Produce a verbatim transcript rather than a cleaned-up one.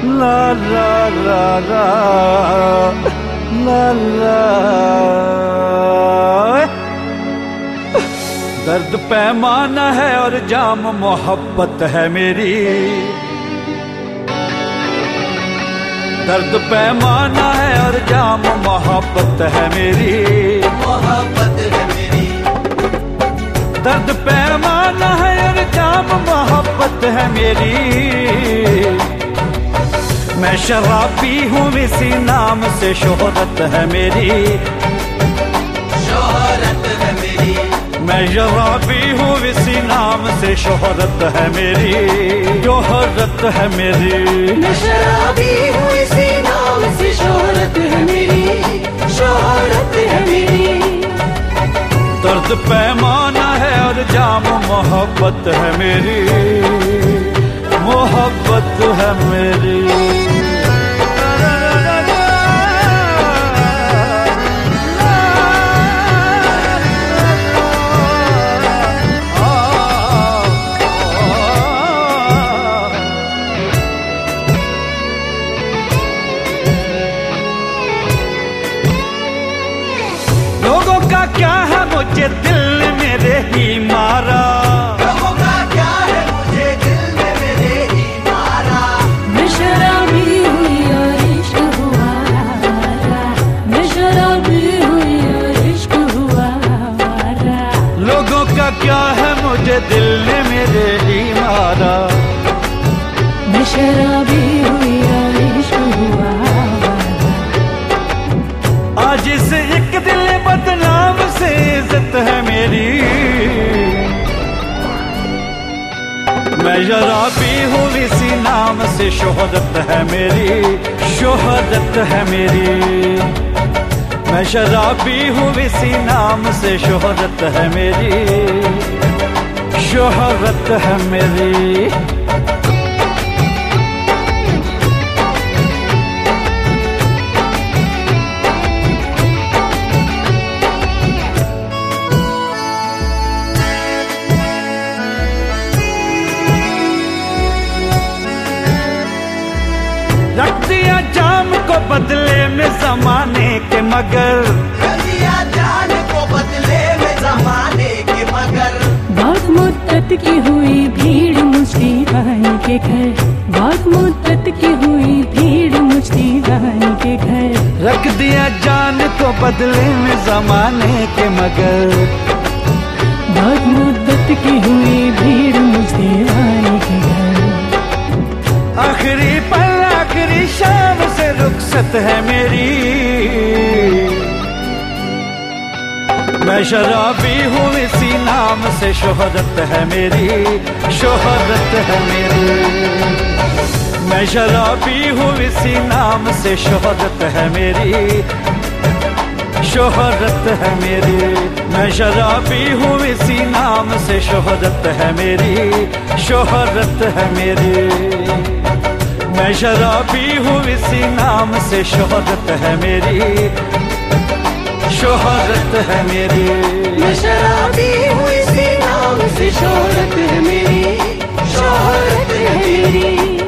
ला ला ला ला ला ला। दर्द पैमाना है और जाम मोहब्बत है मेरी। दर्द पैमाना है और जाम मोहब्बत है मेरी। मोहब्बत है मेरी। दर्द पैमाना है और जाम मोहब्बत है मेरी। मैं शराबी हूँ इसी नाम से शोहरत है मेरी। शोहरत है मेरी। मैं शराबी हूँ इसी नाम से शोहरत है मेरी। शोहरत है मेरी। मैं शराबी हूँ इसी नाम से शोहरत है मेरी। शोहरत है मेरी। दर्द पैमाना है और जाम मोहब्बत है मेरी। मोहब्बत है मेरी। लोगों का क्या है मुझे दिल ने मेरे ही मारा। लोगों का क्या है मुझे दिल ने मेरे ही मारा। मैं शराबी हुई और इश्क हुआ हमारा। मैं शराबी हुई और इश्क हुआ हमारा। लोगों का क्या है मुझे दिल ने मेरे ही मारा। मैं शराबी हुई और इश्क हुआ हमारा। आज इस एक दिल बदनाम से इज्जत है मेरी। मैं शराबी हूँ इसी नाम से शोहरत है मेरी। शोहरत है मेरी। मैं शराबी हूँ इसी नाम से शोहरत है मेरी। शोहरत है मेरी। रख दिया जाम को बदले में जमाने के मगर। रख दिया जान को बदले में जमाने के मगर। बहुत मुद्दत की हुई भीड़ मुझ दीवाने के घर। बहुत मुद्दत की हुई भीड़ मुझ दीवाने के घर। रख दिया जान को बदले में जमाने के मगर। बहुत मुद्दत की हुई भीड़ मुझ दीवाने के घर। आखिरी पल आखिरी शाम से रुखसत है मेरी। मैं शराबी हूँ इसी नाम से शोहरत है मेरी। शोहरत है मेरी। मैं शराबी हूँ इसी नाम से शोहरत है मेरी। शोहरत है मेरी। मैं शराबी हूँ इसी नाम से शोहरत है मेरी। शोहरत है मेरी। मैं शराबी हूँ इसी नाम से शोहरत है मेरी। शोहरत है मेरी। मैं शराबी हूँ इसी नाम से शोहरत है मेरी। शोहरत है मेरी।